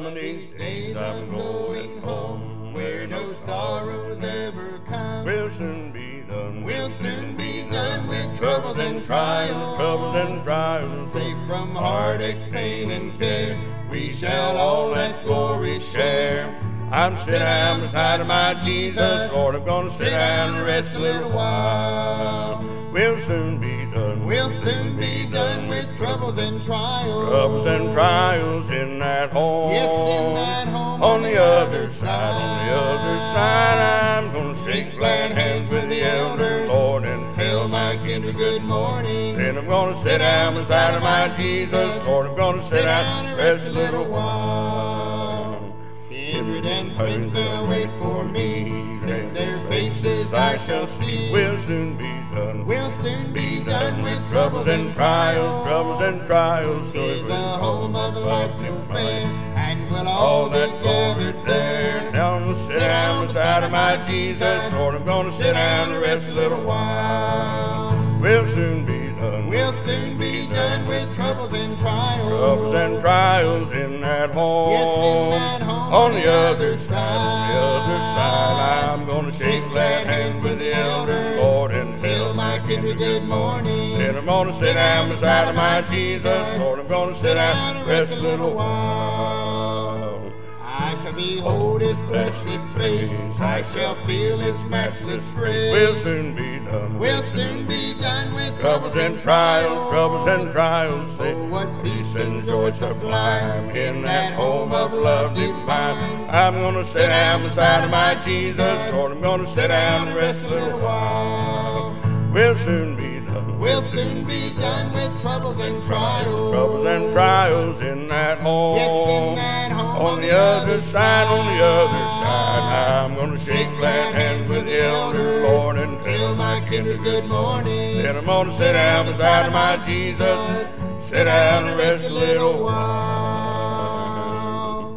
some of these days I'm going home, where no sorrows ever come. We'll soon be done. We'll soon be done with troubles and trials. Troubles and trials. Safe from heartache, pain, and care. We shall all that glory share. I'm sitting down beside of my Jesus, Lord, I'm gonna sit down and rest a little while. We'll soon be done. We'll soon be done with troubles and trials. Troubles and trials in that home. Yes, in that home. On the other side, on the other side, I'm gonna shake glad hands with the elder, Lord, and tell my kindred good morning. Then I'm gonna sit down beside of my Jesus, Lord, I'm gonna sit down and rest a little while. Kindred and friends, they'll wait for me, and their faces I shall see. We'll soon be done. We'll soon be done with troubles and trials. Troubles and trials. See the home of life's new fair, and we'll all be gathered there. Now I'm gonna sit down beside of my Jesus, Lord, I'm gonna sit down and rest a little while. We'll soon be done. We'll soon be done with troubles and trials. Troubles and trials in that home. Yes, in that home. On the other side, on the other side, I'm gonna shake glad hands with the elder, Lord, and tell my kindred good morning. Then I'm gonna sit down beside of my Jesus, Lord, I'm gonna sit down and rest a little while. I shall behold his blessed face, I shall feel his matchless grace. We'll soon be done. We'll soon be done with troubles and trials. Troubles and trials. Oh, what peace and joy sublime in that home of love divine. I'm gonna sit down beside of my Jesus, Lord, I'm gonna sit down and rest a little while. We'll soon be done. We'll soon be done with troubles and trials. Troubles and trials in that home. Yes, in that home. On the other side, on the other side, I'm gonna shake glad hands with the elder, Lord, and tell my kindred good morning. Then I'm gonna sit down beside of my Jesus, sit down and rest a little while.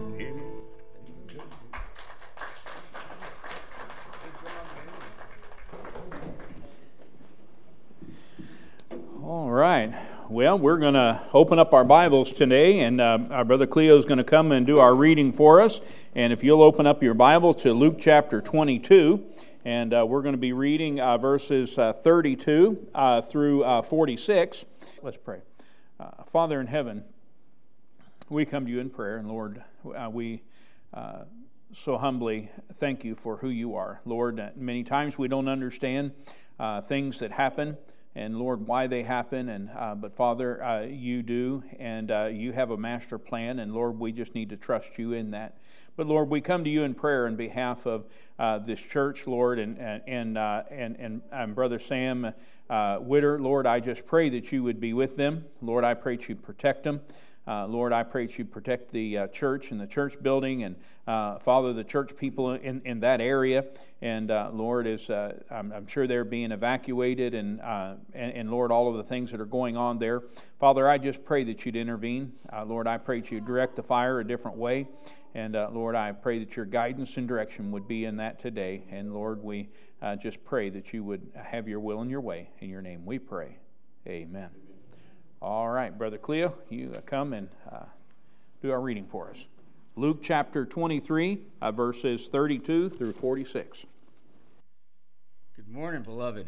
All right. Well, we're going to open up our Bibles today, and our brother Cleo is going to come and do our reading for us. And if you'll open up your Bible to Luke chapter 22, and we're going to be reading verses 32 through 46. Let's pray. Father in heaven, we come to you in prayer, and Lord, we so humbly thank you for who you are. Lord, many times we don't understand things that happen, and Lord, why they happen, and but Father, you do, and you have a master plan, and Lord, we just need to trust you in that. But Lord, we come to you in prayer on behalf of this church, Lord, and Brother Sam Witter. Lord, I just pray that you would be with them. Lord, I pray that you protect them. Lord, I pray that you protect the church and the church building, and Father, the church people in that area. And Lord, I'm sure they're being evacuated, and Lord, all of the things that are going on there. Father, I just pray that you'd intervene. Lord, I pray that you'd direct the fire a different way. And Lord, I pray that your guidance and direction would be in that today. And Lord, we just pray that you would have your will and your way. In your name we pray. Amen. All right, Brother Cleo, you come and do our reading for us. Luke chapter 23, verses 32 through 46. Good morning, beloved.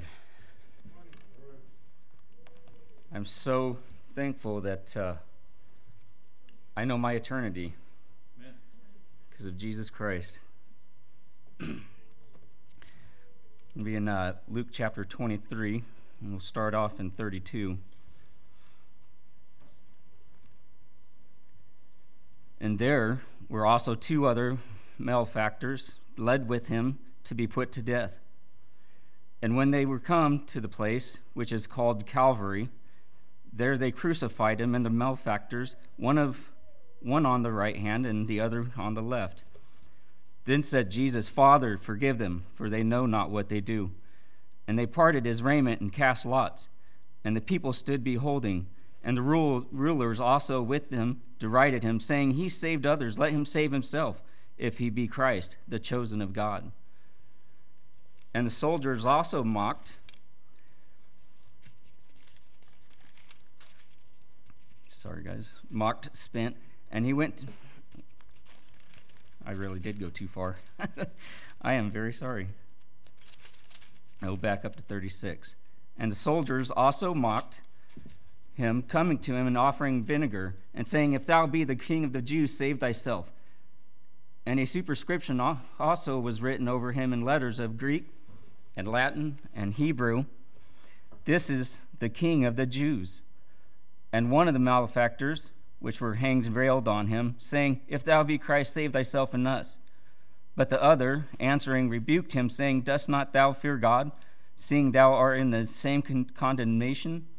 I'm so thankful that I know my eternity because of Jesus Christ. We'll be in Luke chapter 23, and we'll start off in 32. And there were also two other malefactors led with him to be put to death. And when they were come to the place which is called Calvary, there they crucified him and the malefactors, one on the right hand and the other on the left. Then said Jesus, Father, forgive them, for they know not what they do. And they parted his raiment and cast lots. And the people stood beholding. And the rulers also with them derided him, saying, He saved others, let him save himself, if he be Christ, the chosen of God. And the soldiers also mocked. Mocked, spent, and he went I really did go too far. I am very sorry. I will back up to 36. And the soldiers also mocked him, coming to him and offering vinegar, and saying, "If thou be the king of the Jews, save thyself." And a superscription also was written over him in letters of Greek and Latin and Hebrew, "This is the King of the Jews." And one of the malefactors, which were hanged, railed on him, saying, "If thou be Christ, save thyself and us." But the other, answering, rebuked him, saying, "Dost not thou fear God, seeing thou art in the same condemnation?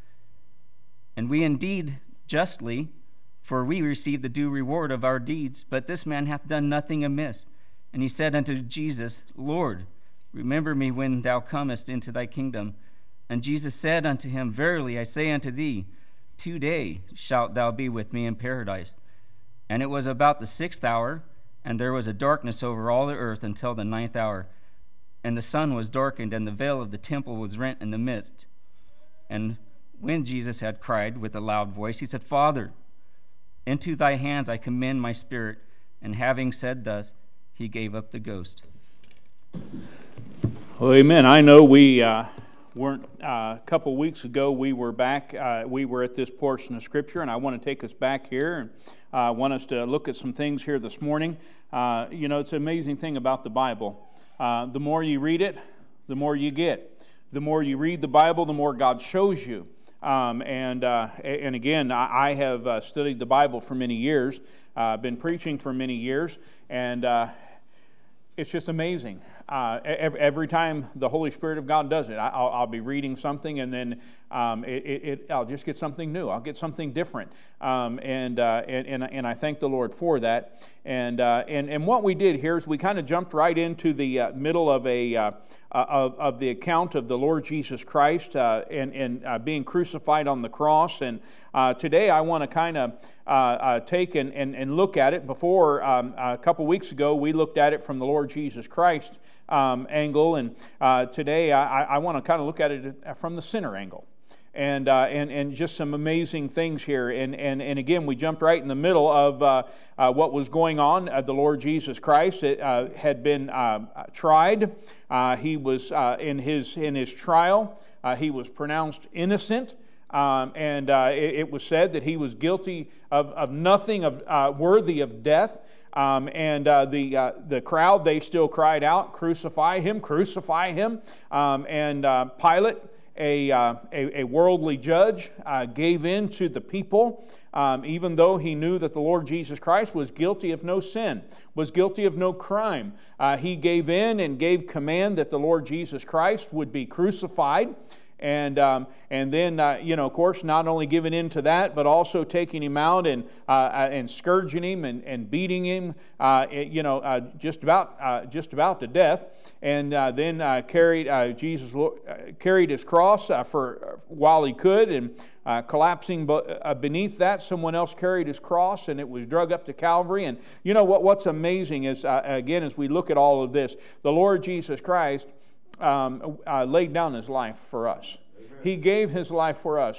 And we indeed justly, for we receive the due reward of our deeds, but this man hath done nothing amiss." And he said unto Jesus, "Lord, remember me when thou comest into thy kingdom." And Jesus said unto him, "Verily I say unto thee, today shalt thou be with me in paradise." And it was about the 6th hour, and there was a darkness over all the earth until the 9th hour. And the sun was darkened, and the veil of the temple was rent in the midst. And when Jesus had cried with a loud voice, he said, "Father, into thy hands I commend my spirit." And having said thus, he gave up the ghost. Well, amen. I know we weren't, a couple weeks ago, we were back, we were at this portion of Scripture, and I want to take us back here, and I want us to look at some things here this morning. It's an amazing thing about the Bible. The more you read it, the more you get. The more you read the Bible, the more God shows you. And again, I have studied the Bible for many years, been preaching for many years, and it's just amazing. Every time the Holy Spirit of God does it, I'll be reading something, and then I'll just get something new. I'll get something different, and I thank the Lord for that. And what we did here is we kind of jumped right into the middle of of the account of the Lord Jesus Christ and being crucified on the cross. And today I want to kind of take and look at it. Before a couple weeks ago, we looked at it from the Lord Jesus Christ angle, and today I want to kind of look at it from the sinner angle. And just some amazing things here. And again, we jumped right in the middle of what was going on. The Lord Jesus Christ had been tried. He was in his trial. He was pronounced innocent. And it was said that he was guilty of nothing worthy of death. And the crowd, they still cried out, "Crucify him, crucify him." And Pilate, a worldly judge, gave in to the people, even though he knew that the Lord Jesus Christ was guilty of no sin, was guilty of no crime. He gave in and gave command that the Lord Jesus Christ would be crucified. And then, of course, not only giving in to that, but also taking him out and scourging him and beating him, just about to death. And then Jesus carried his cross for while he could, and collapsing beneath that, someone else carried his cross, and it was dragged up to Calvary. And what's amazing is, again, as we look at all of this, the Lord Jesus Christ laid down his life for us. He gave his life for us.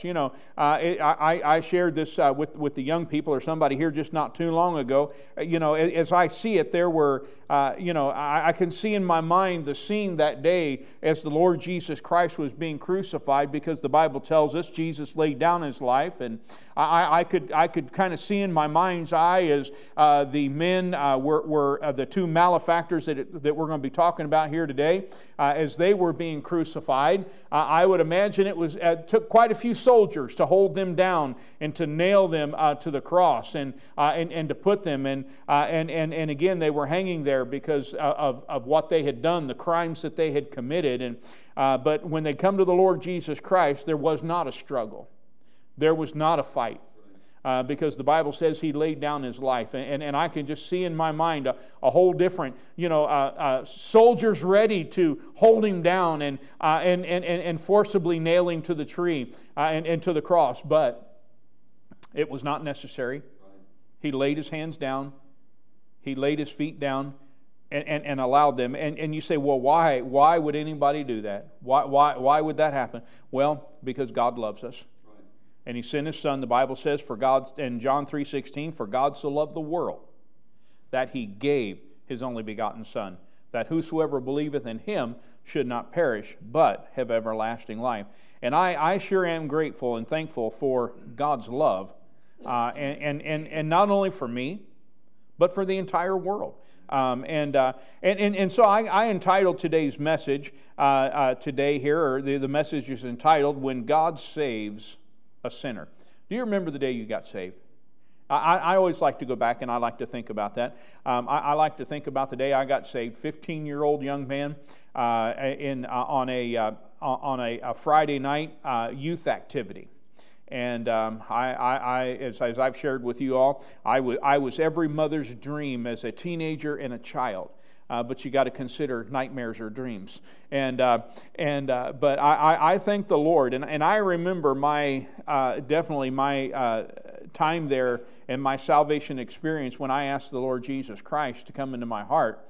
I shared this with the young people or somebody here just not too long ago. As I see it, there were, I can see in my mind the scene that day as the Lord Jesus Christ was being crucified, because the Bible tells us Jesus laid down his life, and I could kind of see in my mind's eye as the men were the two malefactors that we're going to be talking about here today, as they were being crucified. I would imagine it took quite a few soldiers to hold them down and to nail them to the cross and to put them and again, they were hanging there because of what they had done, the crimes that they had committed. And but when they come to the Lord Jesus Christ, there was not a struggle. There was not a fight. Because the Bible says he laid down his life. And I can just see in my mind a whole different, soldiers ready to hold him down and forcibly nail him to the tree and to the cross. But it was not necessary. He laid his hands down. He laid his feet down and allowed them. And you say, well, why? Why would anybody do that? Why would that happen? Well, because God loves us. And he sent his son, the Bible says, for God, in John 3:16, for God so loved the world that He gave His only begotten Son, that whosoever believeth in Him should not perish, but have everlasting life. And I sure am grateful and thankful for God's love, and not only for me, but for the entire world. And so I entitled today's message today here, or the message is entitled, When God Saves a Sinner. Do you remember the day you got saved? I always like to go back and I like to think about that. I like to think about the day I got saved. 15-year-old young man on a Friday night youth activity. And as I've shared with you all, I was every mother's dream as a teenager and a child. But you got to consider nightmares or dreams. But I thank the Lord, and I remember definitely my time there and my salvation experience when I asked the Lord Jesus Christ to come into my heart.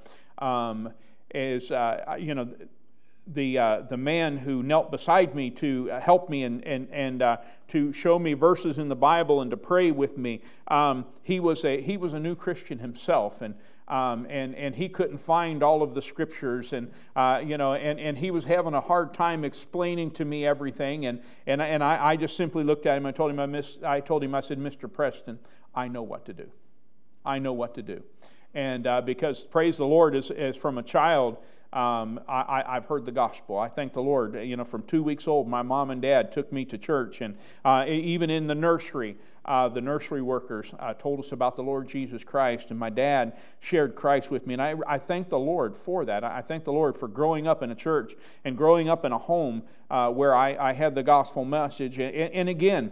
The man who knelt beside me to help me and to show me verses in the Bible and to pray with me, he was a new Christian himself, and he couldn't find all of the scriptures, and he was having a hard time explaining to me everything, and I just simply looked at him. I told him, I said, Mr. Preston, I know what to do. I know what to do. And because, praise the Lord, as from a child, I've heard the gospel. I thank the Lord. From 2 weeks old, my mom and dad took me to church, and even in the nursery workers told us about the Lord Jesus Christ, and my dad shared Christ with me, and I thank the Lord for that. I thank the Lord for growing up in a church and growing up in a home where I had the gospel message. And again,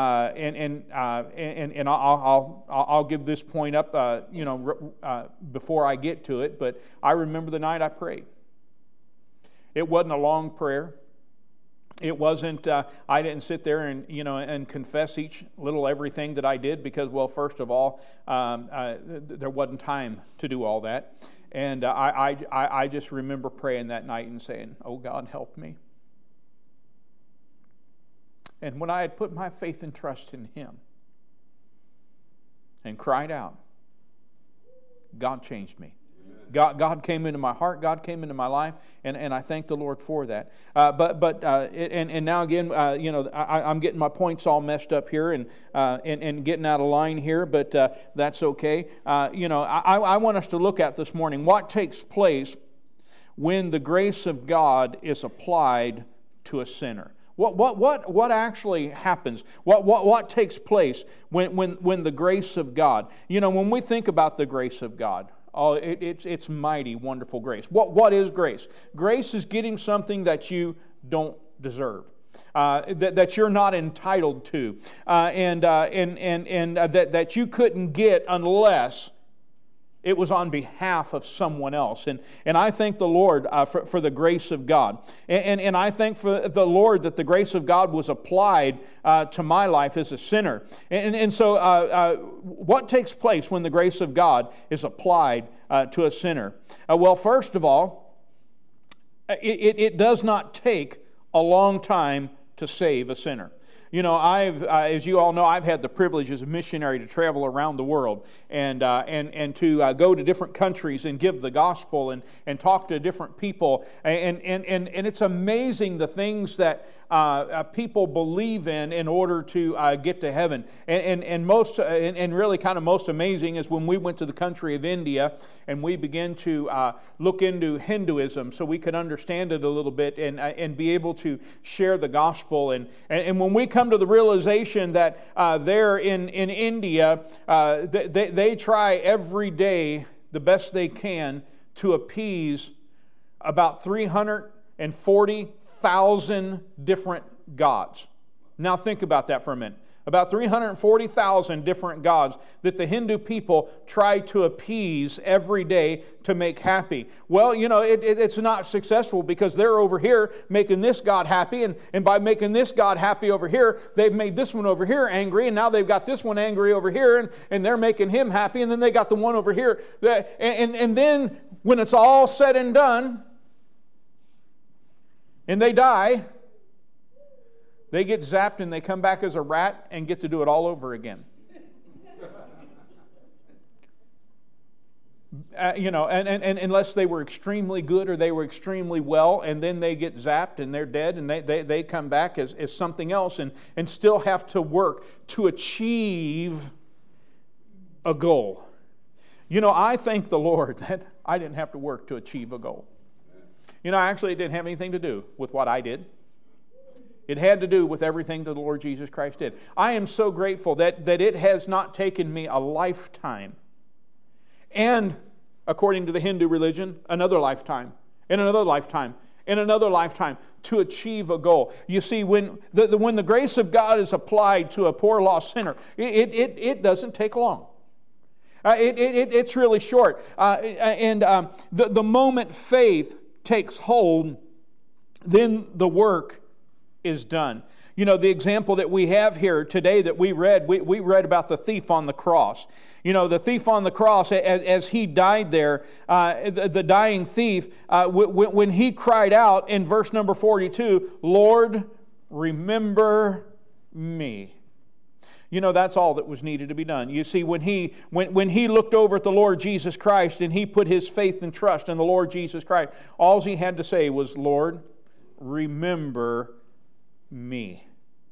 I'll give this point up, before I get to it. But I remember the night I prayed. It wasn't a long prayer. It wasn't. I didn't sit there and confess each little everything that I did, because, well, first of all, there wasn't time to do all that. And I just remember praying that night and saying, "Oh God, help me." And when I had put my faith and trust in Him and cried out, God changed me. God came into my heart. God came into my life, and I thank the Lord for that. But now again, I'm getting my points all messed up here and getting out of line here. But that's okay. I want us to look at this morning what takes place when the grace of God is applied to a sinner. What actually happens? What takes place when the grace of God? When we think about the grace of God, it's mighty, wonderful grace. What is grace? Grace is getting something that you don't deserve. That you're not entitled to, and that you couldn't get unless it was on behalf of someone else. And I thank the Lord for the grace of God. And I thank for the Lord that the grace of God was applied to my life as a sinner. And so what takes place when the grace of God is applied to a sinner? Well, first of all, it does not take a long time to save a sinner. As you all know, I've had the privilege as a missionary to travel around the world and to go to different countries and give the gospel and talk to different people. And it's amazing the things that people believe in order to get to heaven. And really kind of most amazing is when we went to the country of India and we began to look into Hinduism so we could understand it a little bit and be able to share the gospel. And when we come to the realization that there in India, they try every day the best they can to appease about 340,000 different gods. Now think about that for a minute. About 340,000 different gods that the Hindu people try to appease every day to make happy. Well, it's not successful because they're over here making this god happy, and by making this god happy over here, they've made this one over here angry, and now they've got this one angry over here, and they're making him happy, and then they got the one over here. And then when it's all said and done, and they die, they get zapped and they come back as a rat and get to do it all over again. and unless they were extremely good or they were extremely well, and then they get zapped and they're dead, and they come back as something else and still have to work to achieve a goal. I thank the Lord that I didn't have to work to achieve a goal. Actually, it didn't have anything to do with what I did. It had to do with everything that the Lord Jesus Christ did. I am so grateful that it has not taken me a lifetime, and according to the Hindu religion, another lifetime, and another lifetime, and another lifetime to achieve a goal. You see, when the grace of God is applied to a poor lost sinner, it doesn't take long. It's really short. The moment faith takes hold, then the work is done. The example that we have here today that we read about the thief on the cross. The thief on the cross, as he died there, the dying thief, when he cried out in verse number 42, "Lord, remember me." That's all that was needed to be done. You see, when he looked over at the Lord Jesus Christ and he put his faith and trust in the Lord Jesus Christ, all he had to say was, "Lord, remember me."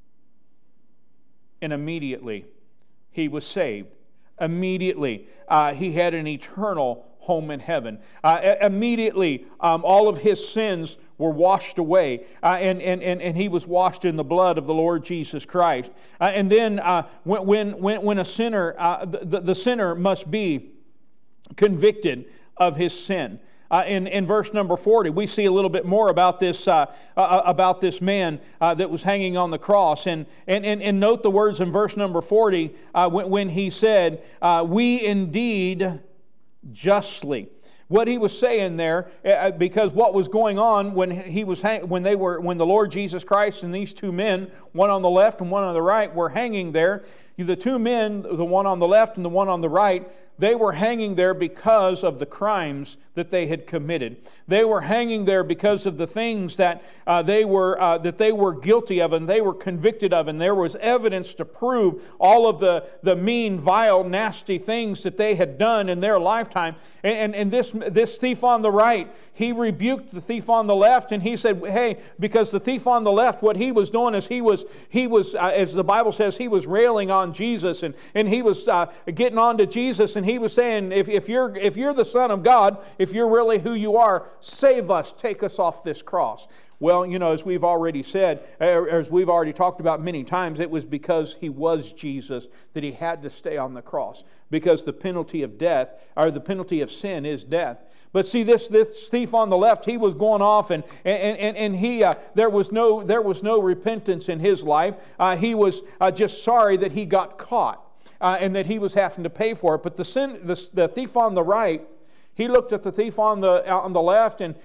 And immediately he was saved. Immediately he had an eternal home in heaven. Immediately all of his sins were washed away, and he was washed in the blood of the Lord Jesus Christ. And then when a sinner, the sinner must be convicted of his sin. In verse number 40, we see a little bit more about this man that was hanging on the cross. And note the words in verse number 40 when he said, "We indeed justly." What he was saying there, because what was going on when the Lord Jesus Christ and these two men, one on the left and one on the right, were hanging there. The two men, the one on the left and the one on the right, they were hanging there because of the crimes that they had committed. They were hanging there because of the things that they were guilty of and they were convicted of, and there was evidence to prove all of the mean, vile, nasty things that they had done in their lifetime. And this thief on the right, he rebuked the thief on the left, and he said, "Hey," because the thief on the left, what he was doing is he was as the Bible says, he was railing on Jesus, and he was getting on to Jesus, and he was saying, if you're the Son of God, if you're really who you are, save us, take us off this cross. Well, as we've already said, or as we've already talked about many times, it was because he was Jesus that he had to stay on the cross, because the penalty of death, or the penalty of sin, is death. But see, this thief on the left, he was going off, and he there was no repentance in his life. He was just sorry that he got caught. And that he was having to pay for it. But the thief on the right, he looked at the thief on the left, and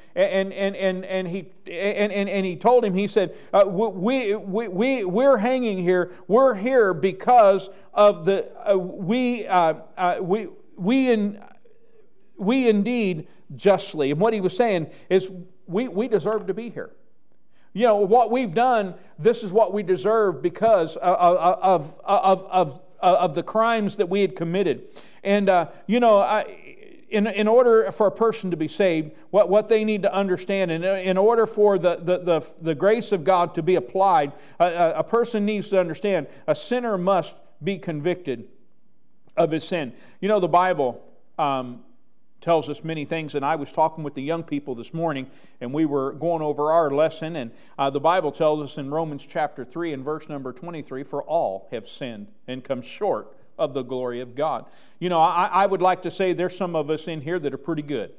he told him, he said, "We're hanging here. We're here because of we indeed justly." And what he was saying is, we deserve to be here. What we've done, this is what we deserve because of the crimes that we had committed. And, in order for a person to be saved, what they need to understand, and in order for the grace of God to be applied, a person needs to understand a sinner must be convicted of his sin. The Bible tells us many things, and I was talking with the young people this morning, and we were going over our lesson, and the Bible tells us in Romans chapter 3 and verse number 23, "For all have sinned and come short of the glory of God." I would like to say there's some of us in here that are pretty good.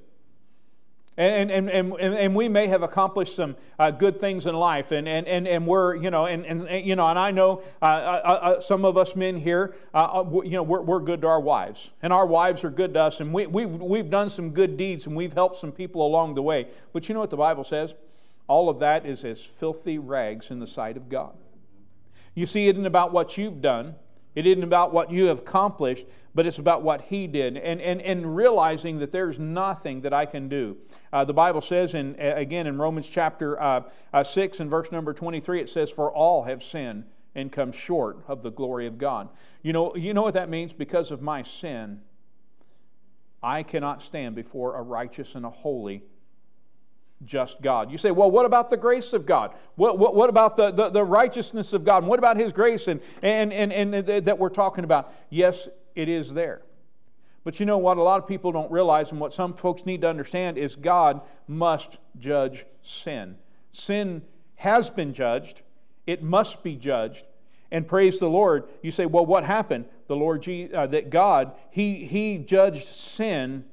And we may have accomplished some good things in life, and we're and I know some of us men here, we're good to our wives, and our wives are good to us, and we've done some good deeds, and we've helped some people along the way. But you know what the Bible says? All of that is as filthy rags in the sight of God. You see, it isn't about what you've done. It isn't about what you have accomplished, but it's about what He did. And realizing that there's nothing that I can do. The Bible says, again in Romans chapter 6 and verse number 23, it says, "For all have sinned and come short of the glory of God." You know what that means? Because of my sin, I cannot stand before a righteous and a holy, just God. You say, well, what about the grace of God? What about the righteousness of God? And what about His grace and that we're talking about? Yes, it is there. But you know what a lot of people don't realize, and what some folks need to understand, is God must judge sin. Sin has been judged. It must be judged. And praise the Lord, you say, well, what happened? The Lord, that God, He judged sin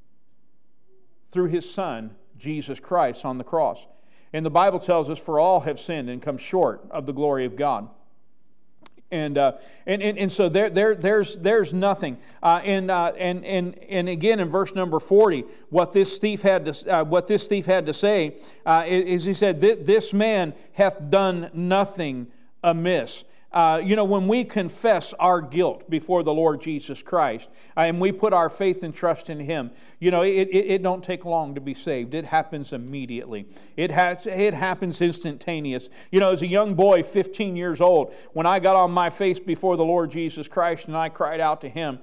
through His Son, Jesus Christ, on the cross. And the Bible tells us, for all have sinned and come short of the glory of God. And so there's nothing. And again in verse number 40, what this thief had to say is he said, "This man hath done nothing amiss." When we confess our guilt before the Lord Jesus Christ and we put our faith and trust in Him, it don't take long to be saved. It happens immediately. It happens instantaneous. As a young boy, 15 years old, when I got on my face before the Lord Jesus Christ and I cried out to Him,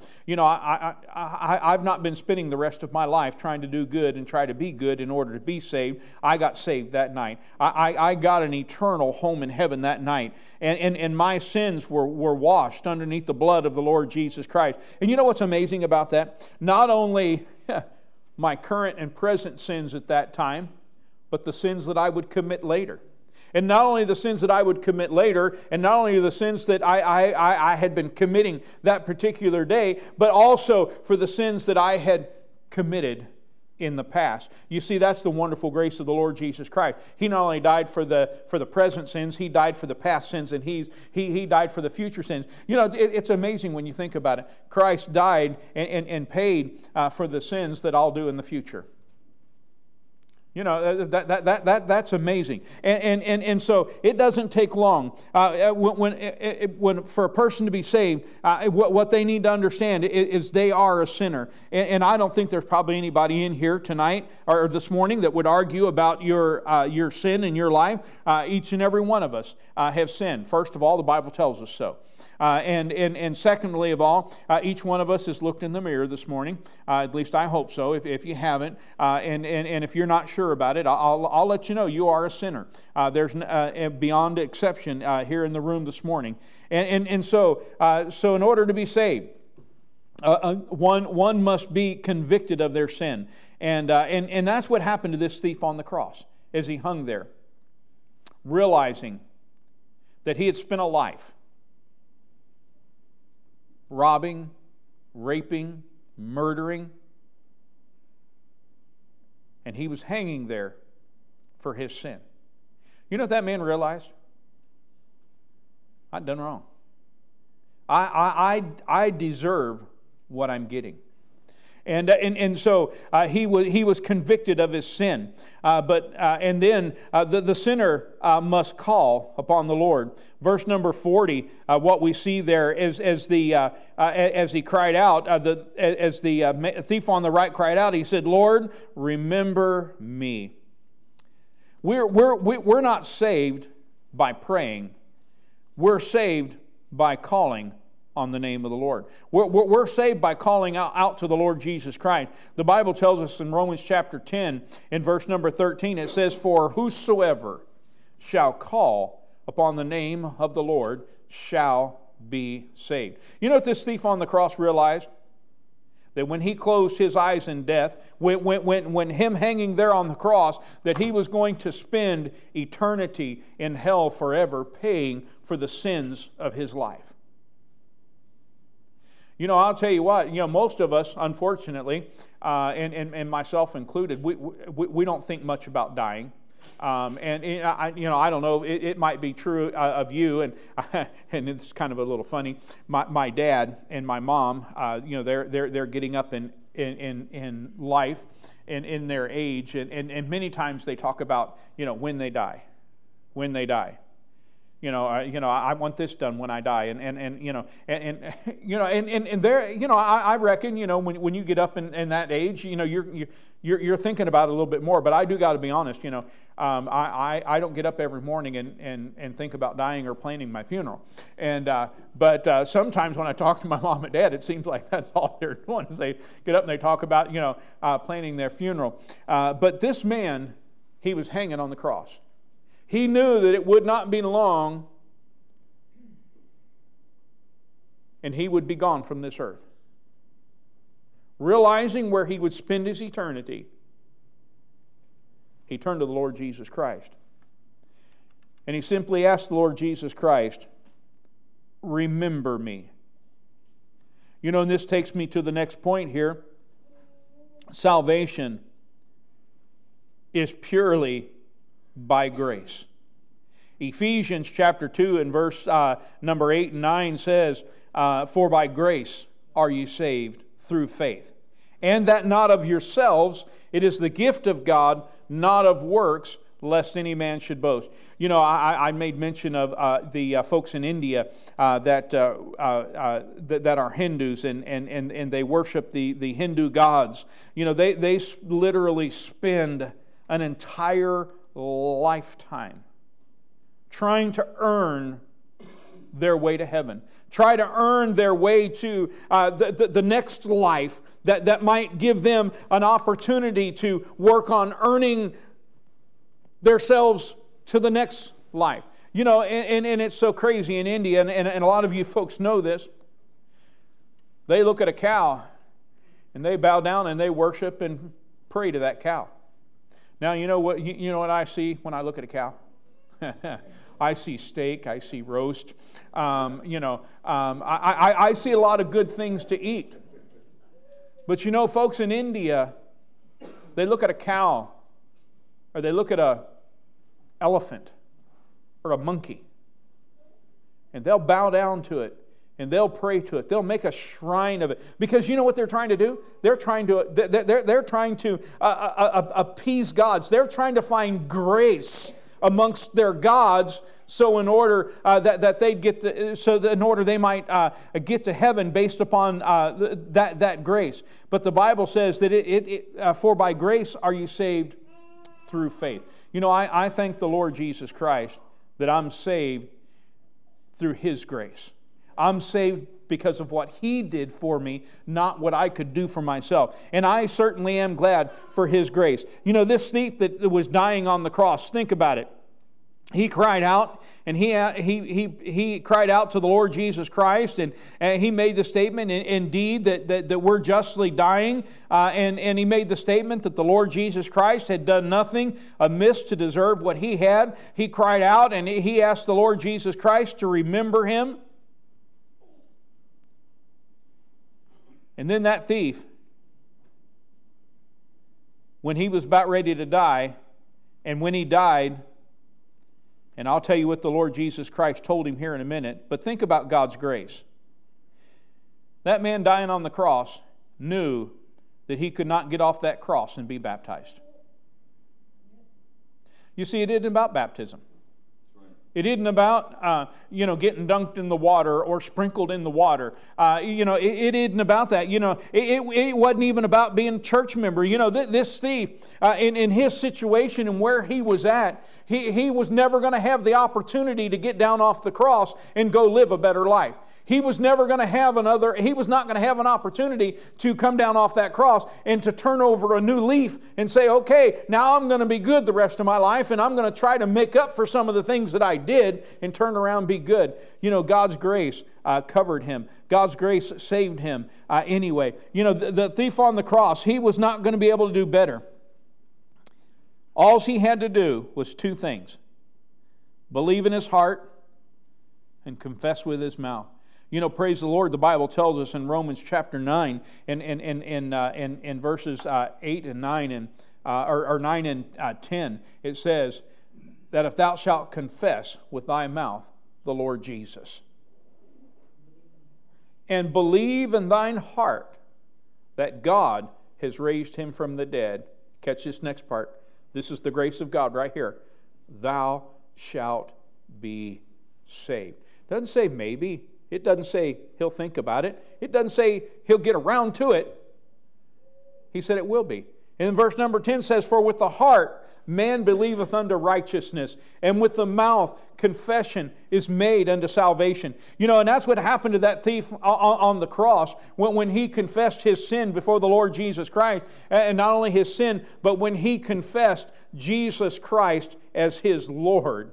I've not been spending the rest of my life trying to do good and try to be good in order to be saved. I got saved that night. I got an eternal home in heaven that night. And my sins were washed underneath the blood of the Lord Jesus Christ. And you know what's amazing about that? Not only my current and present sins at that time, but the sins that I would commit later. And not only the sins that I would commit later, and not only the sins that I had been committing that particular day, but also for the sins that I had committed in the past. You see, that's the wonderful grace of the Lord Jesus Christ. He not only died for the present sins, He died for the past sins, and He died for the future sins. It's amazing when you think about it. Christ died and paid for the sins that I'll do in the future. That's amazing, and so it doesn't take long when for a person to be saved. What they need to understand is they are a sinner, and I don't think there's probably anybody in here tonight or this morning that would argue about your sin in your life. Each and every one of us have sinned. First of all, the Bible tells us so. And secondly of all, each one of us has looked in the mirror this morning. At least I hope so. If you haven't, and if you're not sure about it, I'll let you know you are a sinner. There's beyond exception here in the room this morning. And so in order to be saved, one must be convicted of their sin, and that's what happened to this thief on the cross as he hung there, realizing that he had spent a life robbing, raping, murdering, and he was hanging there for his sin. You know what that man realized? I've done wrong. I deserve what I'm getting. And so he was convicted of his sin, and then the sinner must call upon the Lord. Verse number 40, what we see there is as he cried out, as the thief on the right cried out, he said, "Lord, remember me." We're not saved by praying. We're saved by calling on the name of the Lord. We're saved by calling out to the Lord Jesus Christ. The Bible tells us in Romans chapter 10, in verse number 13, it says, "For whosoever shall call upon the name of the Lord shall be saved." You know what this thief on the cross realized? That when he closed his eyes in death, when him hanging there on the cross, that he was going to spend eternity in hell forever, paying for the sins of his life. I'll tell you what, most of us, unfortunately, and myself included, we don't think much about dying. I don't know, it might be true of you, and it's kind of a little funny. My dad and my mom, they're getting up in life and in their age, and many times they talk about, when they die. I want this done when I die, and there, I reckon, when you get up in that age, you're thinking about it a little bit more. But I do got to be honest, I don't get up every morning and think about dying or planning my funeral. But sometimes when I talk to my mom and dad, it seems like that's all they're doing is they get up and they talk about planning their funeral. But this man, he was hanging on the cross. He knew that it would not be long and he would be gone from this earth. Realizing where he would spend his eternity, he turned to the Lord Jesus Christ. And he simply asked the Lord Jesus Christ, remember me. And this takes me to the next point here. Salvation is purely by grace. Ephesians chapter 2 and verse number 8 and 9 says, for by grace are ye saved through faith, and that not of yourselves, it is the gift of God, not of works, lest any man should boast. I made mention of the folks in India that are Hindus and they worship the Hindu gods. They literally spend an entire lifetime trying to earn their way to heaven, try to earn their way to the next life that might give them an opportunity to work on earning themselves to the next life. And it's so crazy in India, and a lot of you folks know this. They look at a cow and they bow down and they worship and pray to that cow. Now, you know what I see when I look at a cow? I see steak, I see roast. I see a lot of good things to eat. But folks in India, they look at a cow, or they look at an elephant, or a monkey, and they'll bow down to it, and they'll pray to it. They'll make a shrine of it. Because you know what they're trying to do? They're trying to appease gods. They're trying to find grace amongst their gods, so in order that they'd get to, so that in order they might get to heaven based upon that grace. But the Bible says that for by grace are you saved through faith. I thank the Lord Jesus Christ that I'm saved through His grace. I'm saved because of what He did for me, not what I could do for myself. And I certainly am glad for His grace. This thief that was dying on the cross, think about it. He cried out, and he cried out to the Lord Jesus Christ, and he made the statement, indeed, that we're justly dying, and he made the statement that the Lord Jesus Christ had done nothing amiss to deserve what he had. He cried out, and he asked the Lord Jesus Christ to remember him. And then that thief, when he was about ready to die, and when he died, and I'll tell you what the Lord Jesus Christ told him here in a minute, but think about God's grace. That man dying on the cross knew that he could not get off that cross and be baptized. You see, it isn't about baptism. It isn't about, getting dunked in the water or sprinkled in the water. It isn't about that. It wasn't even about being a church member. This thief, in his situation and where he was at, he was never going to have the opportunity to get down off the cross and go live a better life. He was never going to have he was not going to have an opportunity to come down off that cross and to turn over a new leaf and say, okay, now I'm going to be good the rest of my life, and I'm going to try to make up for some of the things that I did and turn around and be good. God's grace covered him. God's grace saved him anyway. The thief on the cross, he was not going to be able to do better. All he had to do was two things: believe in his heart and confess with his mouth. Praise the Lord, the Bible tells us in Romans chapter 9 in verses 8 and 9 or 9 and 10, it says that if thou shalt confess with thy mouth the Lord Jesus, and believe in thine heart that God has raised him from the dead, catch this next part, this is the grace of God right here, thou shalt be saved. It doesn't say maybe. It doesn't say he'll think about it. It doesn't say he'll get around to it. He said it will be. And verse number 10 says, for with the heart man believeth unto righteousness, and with the mouth confession is made unto salvation. You know, and that's what happened to that thief on the cross when he confessed his sin before the Lord Jesus Christ. And not only his sin, but when he confessed Jesus Christ as his Lord.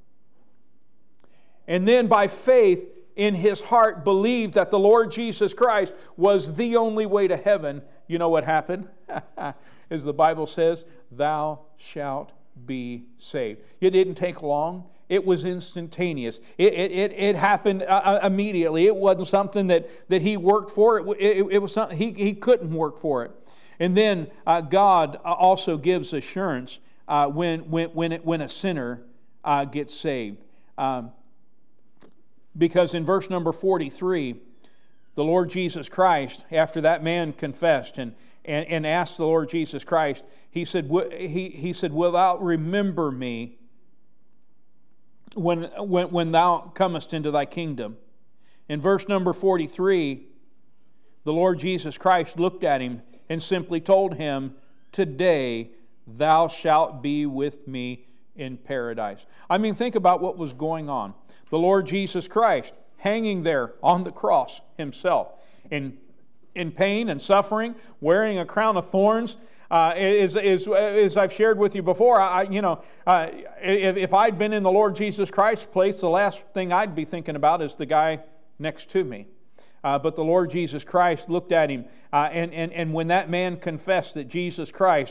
And then by faith in his heart believed that the Lord Jesus Christ was the only way to heaven. You know what happened? As the Bible says, thou shalt be saved. It didn't take long. It was instantaneous. It happened immediately. It wasn't something that he worked for. It was something he couldn't work for it. And then God also gives assurance when a sinner gets saved. Because in verse number 43, the Lord Jesus Christ, after that man confessed and asked the Lord Jesus Christ, he said, "Wilt thou remember me when thou comest into thy kingdom?" In verse number 43, the Lord Jesus Christ looked at him and simply told him, "Today thou shalt be with me in paradise." I mean, think about what was going on. The Lord Jesus Christ hanging there on the cross himself in pain and suffering, wearing a crown of thorns. As I've shared with you before, if I'd been in the Lord Jesus Christ's place, the last thing I'd be thinking about is the guy next to me. But the Lord Jesus Christ looked at him, and when that man confessed that Jesus Christ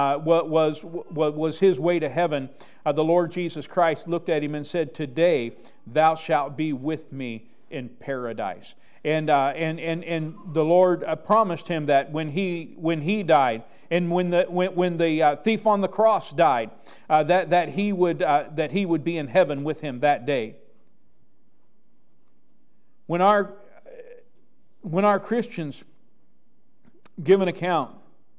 was his way to heaven, the Lord Jesus Christ looked at him and said, "Today thou shalt be with me in paradise." And the Lord promised him that when he died, and when the thief on the cross died, that he would be in heaven with him that day. When our Christians give an account,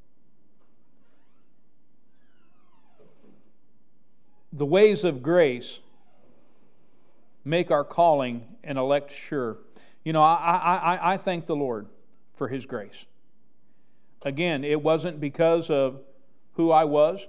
the ways of grace make our calling and elect sure. You know, I thank the Lord for His grace. Again, it wasn't because of who I was.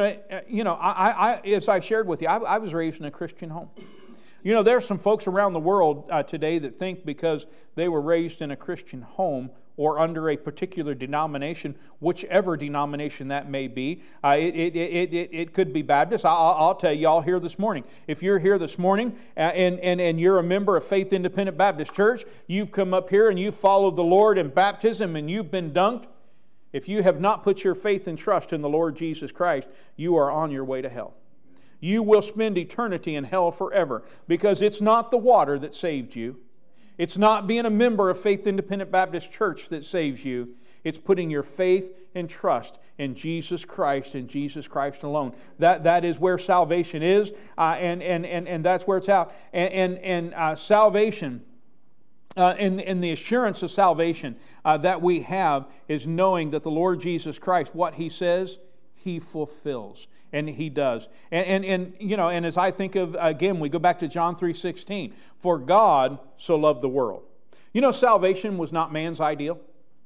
As I shared with you, I was raised in a Christian home. You know, there's some folks around the world today that think because they were raised in a Christian home or under a particular denomination, whichever denomination that may be, it could be Baptist. I'll tell you all here this morning, if you're here this morning and you're a member of Faith Independent Baptist Church, you've come up here and you've followed the Lord in baptism and you've been dunked, if you have not put your faith and trust in the Lord Jesus Christ, you are on your way to hell. You will spend eternity in hell forever, because it's not the water that saved you. It's not being a member of Faith Independent Baptist Church that saves you. It's putting your faith and trust in Jesus Christ and Jesus Christ alone. That is where salvation is, and that's where it's at. And salvation, and the assurance of salvation that we have is knowing that the Lord Jesus Christ, what He says, He fulfills, and He does. And as I think of, again, we go back to John 3:16. For God so loved the world. You know, salvation was not man's ideal.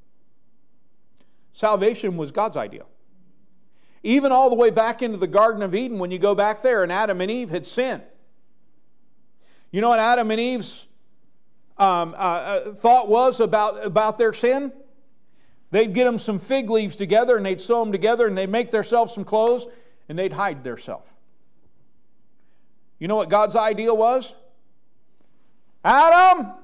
Salvation was God's ideal. Even all the way back into the Garden of Eden, when you go back there, and Adam and Eve had sinned. You know what Adam and Eve's thought was about their sin? They'd get them some fig leaves together and they'd sew them together and they'd make themselves some clothes and they'd hide themselves. You know what God's ideal was? Adam,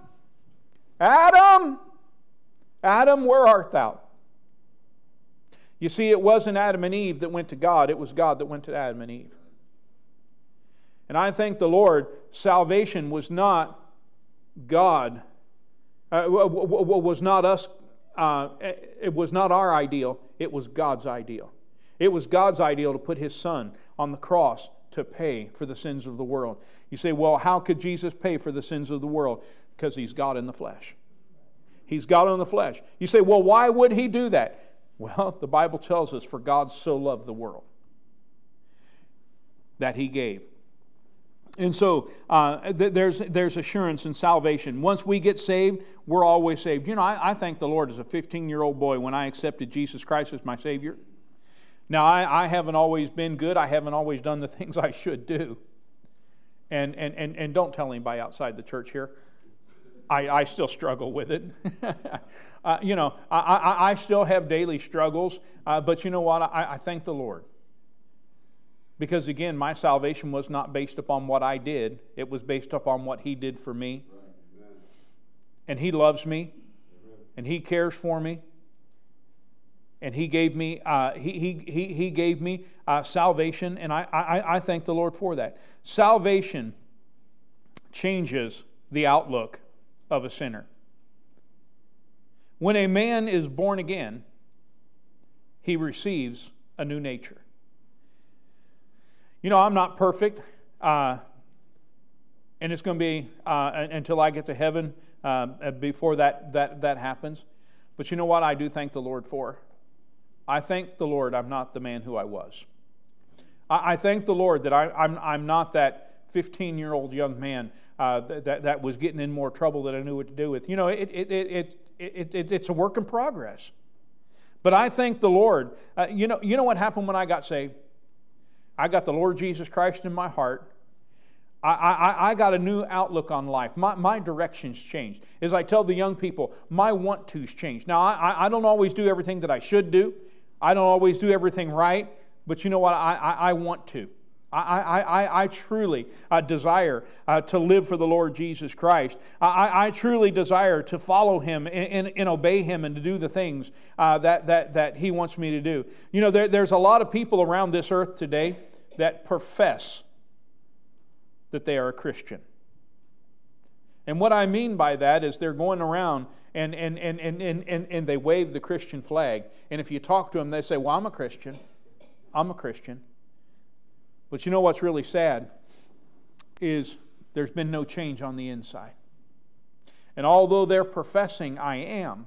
where art thou? You see, it wasn't Adam and Eve that went to God. It was God that went to Adam and Eve. And I thank the Lord, salvation was not God, was not us. It was not our ideal, it was God's ideal. It was God's ideal to put His Son on the cross to pay for the sins of the world. You say, well, how could Jesus pay for the sins of the world? Because He's God in the flesh. He's God in the flesh. You say, well, why would He do that? Well, the Bible tells us, for God so loved the world that He gave. And so there's assurance in salvation. Once we get saved, we're always saved. You know, I thank the Lord as a 15-year-old boy when I accepted Jesus Christ as my Savior. Now, I haven't always been good. I haven't always done the things I should do. And don't tell anybody outside the church here. I still struggle with it. You know, I still have daily struggles. But you know what? I thank the Lord. Because again, my salvation was not based upon what I did. It was based upon what He did for me. Right. And He loves me. Amen. And He cares for me. And He gave me He gave me salvation, and I thank the Lord for that. Salvation changes the outlook of a sinner. When a man is born again, he receives a new nature. You know, I'm not perfect, and it's going to be until I get to heaven before that happens. But you know what I do thank the Lord for? I thank the Lord I'm not the man who I was. I thank the Lord that I'm not that 15-year-old young man that was getting in more trouble than I knew what to do with. You know, it's a work in progress. But I thank the Lord. You know what happened when I got saved? I got the Lord Jesus Christ in my heart. I got a new outlook on life. My directions changed. As I tell the young people, my want-tos changed. Now, I don't always do everything that I should do. I don't always do everything right. But you know what? I want to. I truly desire to live for the Lord Jesus Christ. I truly desire to follow Him and obey Him and to do the things that He wants me to do. You know, there's a lot of people around this earth today that profess that they are a Christian. And what I mean by that is they're going around and they wave the Christian flag. And if you talk to them, they say, well, I'm a Christian. I'm a Christian. But you know what's really sad is there's been no change on the inside. And although they're professing I am,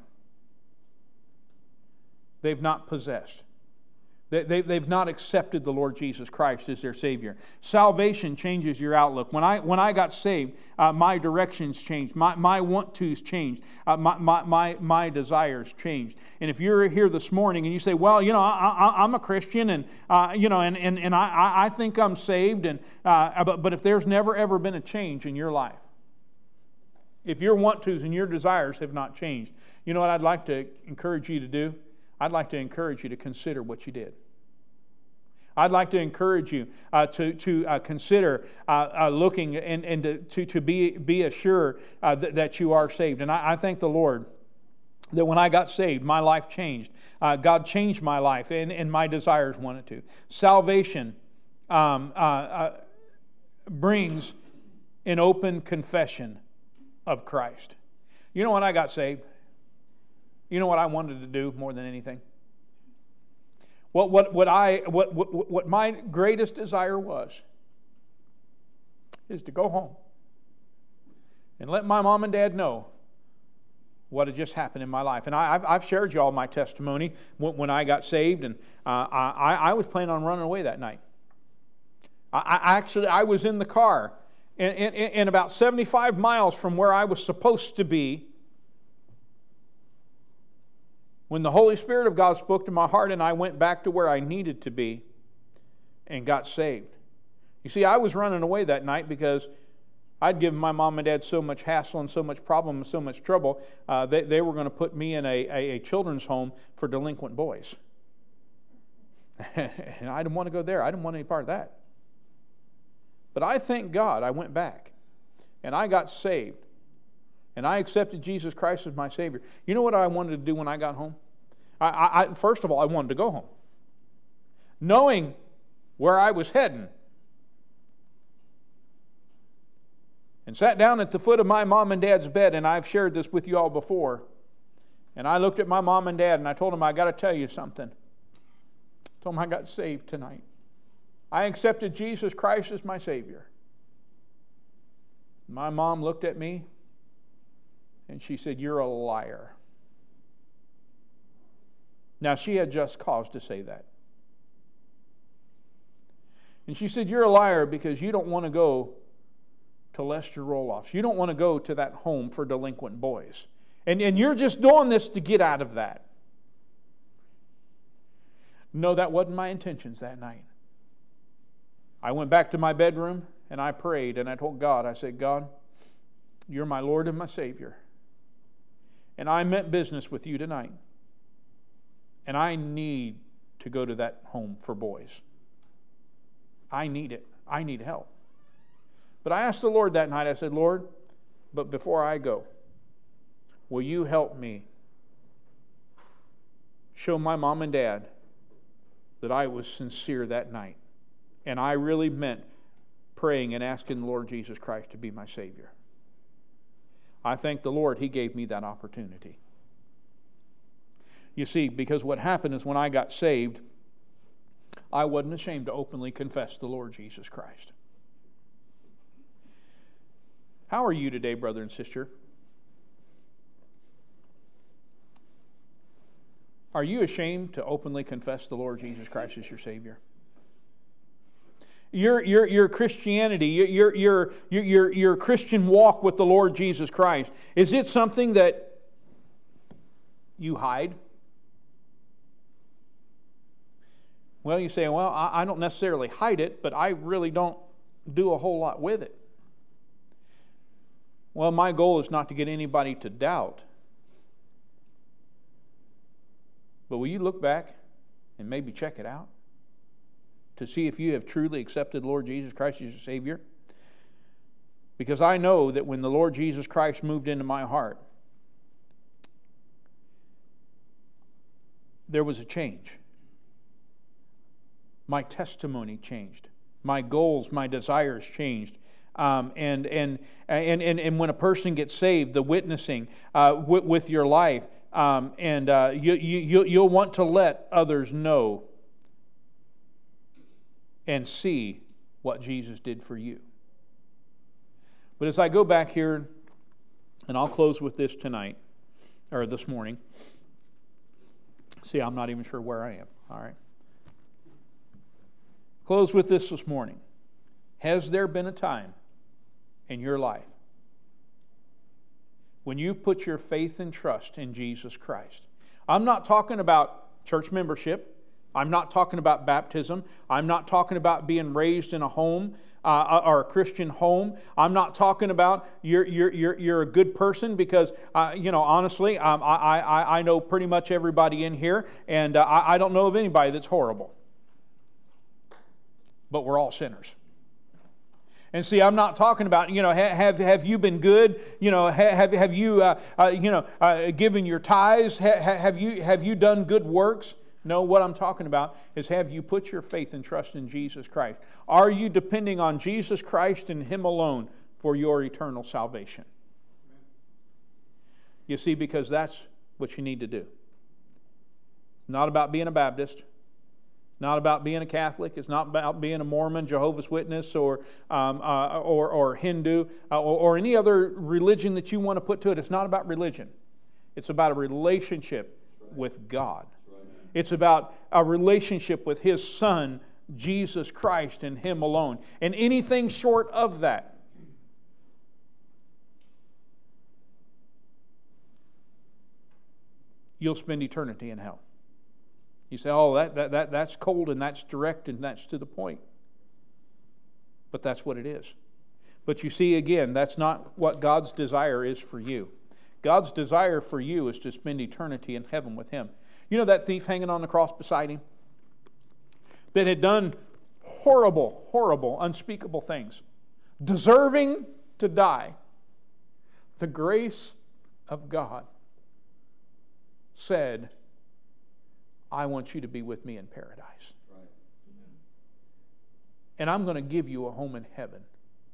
they've not possessed. They've not accepted the Lord Jesus Christ as their Savior. Salvation changes your outlook. When I got saved, my directions changed. My want-tos changed. My desires changed. And if you're here this morning and you say, well, you know, I'm a Christian and, you know, and I think I'm saved, and but if there's never ever been a change in your life, if your want-tos and your desires have not changed, you know what I'd like to encourage you to do? I'd like to encourage you to consider what you did. I'd like to encourage you to consider looking and to be assured that you are saved. And I thank the Lord that when I got saved, my life changed. God changed my life, and my desires wanted to. Salvation brings an open confession of Christ. You know when I got saved? You know what I wanted to do more than anything? What my greatest desire was is to go home and let my mom and dad know what had just happened in my life. And I've shared you all my testimony when I got saved, and I was planning on running away that night. I was in the car, and about 75 miles from where I was supposed to be, when the Holy Spirit of God spoke to my heart, and I went back to where I needed to be and got saved. You see, I was running away that night because I'd given my mom and dad so much hassle and so much problem and so much trouble. They were going to put me in a children's home for delinquent boys. And I didn't want to go there. I didn't want any part of that. But I thank God I went back and I got saved. And I accepted Jesus Christ as my Savior. You know what I wanted to do when I got home? First of all, I wanted to go home. Knowing where I was heading. And sat down at the foot of my mom and dad's bed, and I've shared this with you all before. And I looked at my mom and dad, and I told them, I got to tell you something. I told them I got saved tonight. I accepted Jesus Christ as my Savior. My mom looked at me, and she said, you're a liar. Now, she had just cause to say that. And she said, you're a liar because you don't want to go to Lester Roloff's. You don't want to go to that home for delinquent boys. And you're just doing this to get out of that. No, that wasn't my intentions that night. I went back to my bedroom and I prayed and I told God, I said, God, you're my Lord and my Savior. And I meant business with you tonight. And I need to go to that home for boys. I need it. I need help. But I asked the Lord that night, I said, Lord, but before I go, will you help me show my mom and dad that I was sincere that night? And I really meant praying and asking the Lord Jesus Christ to be my Savior. I thank the Lord He gave me that opportunity. You see, because what happened is when I got saved, I wasn't ashamed to openly confess the Lord Jesus Christ. How are you today, brother and sister? Are you ashamed to openly confess the Lord Jesus Christ as your Savior? Your Christianity, your Christian walk with the Lord Jesus Christ, is it something that you hide? Well, you say, well, I don't necessarily hide it, but I really don't do a whole lot with it. Well, my goal is not to get anybody to doubt. But will you look back and maybe check it out to see if you have truly accepted Lord Jesus Christ as your Savior? Because I know that when the Lord Jesus Christ moved into my heart, there was a change. My testimony changed. My goals, my desires changed. And when a person gets saved, the witnessing with your life, you'll want to let others know and see what Jesus did for you. But as I go back here, and I'll close with this tonight, or this morning. See, I'm not even sure where I am. All right. Close with this morning. Has there been a time in your life when you've put your faith and trust in Jesus Christ? I'm not talking about church membership. I'm not talking about baptism. I'm not talking about being raised in a home or a Christian home. I'm not talking about you're a good person because, honestly, I know pretty much everybody in here, and I don't know of anybody that's horrible. But we're all sinners. And see, I'm not talking about, have you been good? Have you, given your tithes? Have you done good works? No, what I'm talking about is, have you put your faith and trust in Jesus Christ? Are you depending on Jesus Christ and Him alone for your eternal salvation? You see, because that's what you need to do. It's not about being a Baptist. Not about being a Catholic. It's not about being a Mormon, Jehovah's Witness, or Hindu, or any other religion that you want to put to it. It's not about religion. It's about a relationship with God. It's about a relationship with His Son, Jesus Christ, and Him alone. And anything short of that you'll spend eternity in hell. You say, oh, that's cold and that's direct and that's to the point. But that's what it is. But you see, again, that's not what God's desire is for you. God's desire for you is to spend eternity in heaven with Him. You know that thief hanging on the cross beside Him? That had done horrible, horrible, unspeakable things. Deserving to die. The grace of God said, I want you to be with me in paradise. Right. And I'm going to give you a home in heaven.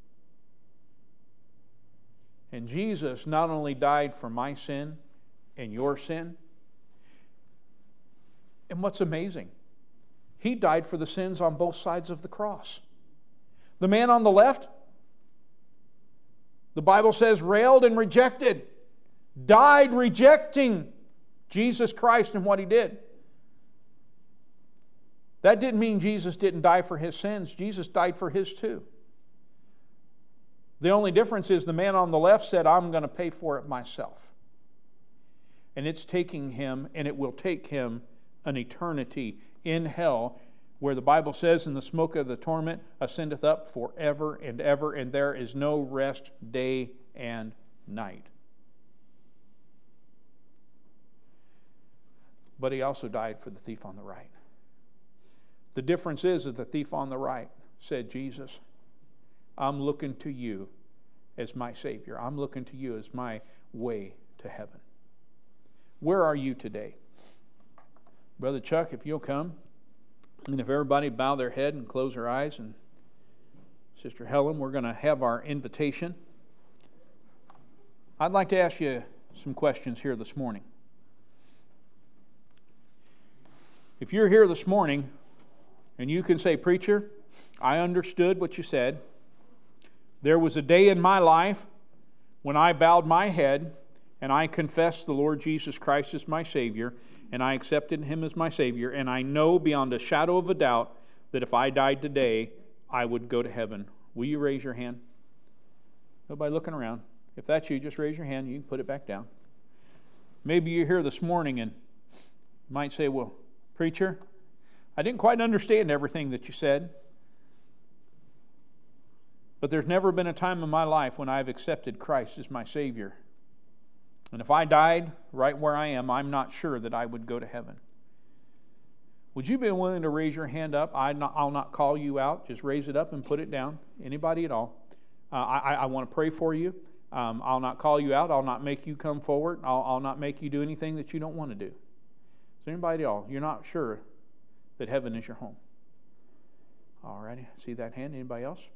And Jesus not only died for my sin and your sin, and what's amazing, He died for the sins on both sides of the cross. The man on the left, the Bible says, railed and rejected, died rejecting Jesus Christ and what He did. That didn't mean Jesus didn't die for his sins. Jesus died for his too. The only difference is the man on the left said, I'm going to pay for it myself. And it's taking him, and it will take him an eternity in hell, where the Bible says, and the smoke of the torment ascendeth up forever and ever, and there is no rest day and night. But he also died for the thief on the right. The difference is that the thief on the right said, Jesus, I'm looking to you as my Savior. I'm looking to you as my way to heaven. Where are you today? Brother Chuck, if you'll come, and if everybody bow their head and close their eyes, and Sister Helen, we're going to have our invitation. I'd like to ask you some questions here this morning. If you're here this morning and you can say, Preacher, I understood what you said. There was a day in my life when I bowed my head and I confessed the Lord Jesus Christ as my Savior, and I accepted Him as my Savior, and I know beyond a shadow of a doubt that if I died today, I would go to heaven. Will you raise your hand? Nobody looking around. If that's you, just raise your hand. You can put it back down. Maybe you're here this morning and you might say, well, Preacher, I didn't quite understand everything that you said, but there's never been a time in my life when I've accepted Christ as my Savior. And if I died right where I am, I'm not sure that I would go to heaven. Would you be willing to raise your hand up? I'll not call you out. Just raise it up and put it down. Anybody at all. I want to pray for you. I'll not call you out. I'll not make you come forward. I'll not make you do anything that you don't want to do. Is there anybody at all? You're not sure that heaven is your home. All righty. See that hand? Anybody else?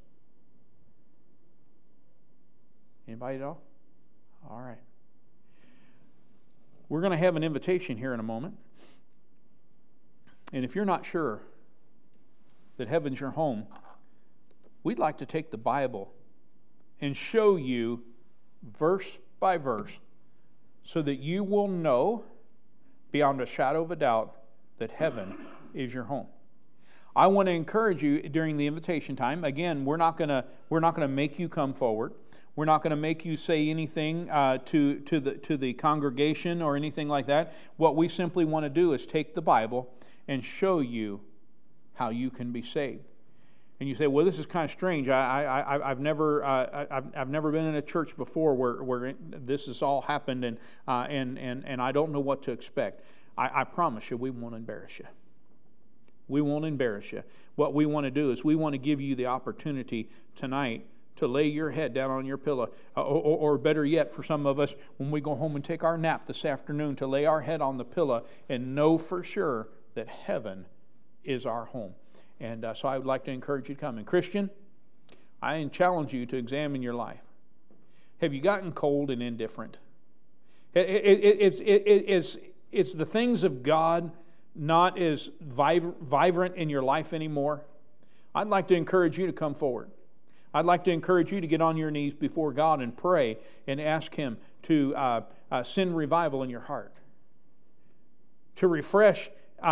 Anybody at all? All right. We're going to have an invitation here in a moment. And if you're not sure that heaven's your home, we'd like to take the Bible and show you verse by verse so that you will know beyond a shadow of a doubt that heaven is your home. I want to encourage you during the invitation time. Again, we're not going to make you come forward. We're not going to make you say anything to the congregation or anything like that. What we simply want to do is take the Bible and show you how you can be saved. And you say, "Well, this is kind of strange. I've never been in a church before where this has all happened, and I don't know what to expect." I promise you, we won't embarrass you. We won't embarrass you. What we want to do is we want to give you the opportunity tonight to lay your head down on your pillow, or better yet, for some of us, when we go home and take our nap this afternoon, to lay our head on the pillow and know for sure that heaven is our home. And so I would like to encourage you to come. And Christian, I challenge you to examine your life. Have you gotten cold and indifferent? It's the things of God not as vibrant in your life anymore? I'd like to encourage you to come forward. I'd like to encourage you to get on your knees before God and pray and ask Him to send revival in your heart, to refresh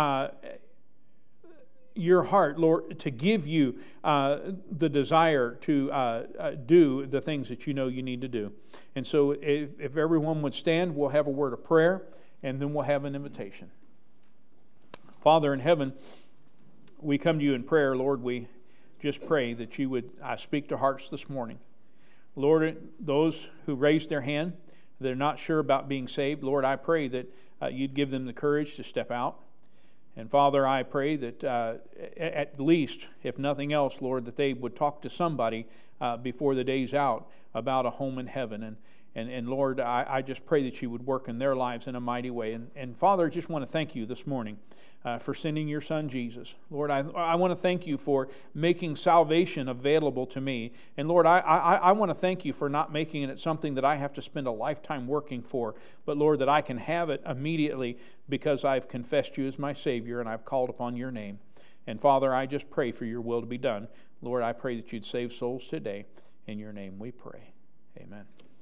your heart, Lord, to give you the desire to do the things that you know you need to do. And so if everyone would stand, we'll have a word of prayer, and then we'll have an invitation. Father in heaven, we come to you in prayer, Lord. We just pray that you would speak to hearts this morning. Lord, those who raised their hand, they're not sure about being saved, Lord, I pray that you'd give them the courage to step out. And Father, I pray that at least, if nothing else, Lord, that they would talk to somebody before the day's out about a home in heaven. And Lord, I just pray that you would work in their lives in a mighty way. And Father, I just want to thank you this morning for sending your Son, Jesus. Lord, I want to thank you for making salvation available to me. And Lord, I want to thank you for not making it something that I have to spend a lifetime working for, but Lord, that I can have it immediately because I've confessed you as my Savior and I've called upon your name. And Father, I just pray for your will to be done. Lord, I pray that you'd save souls today. In your name we pray. Amen.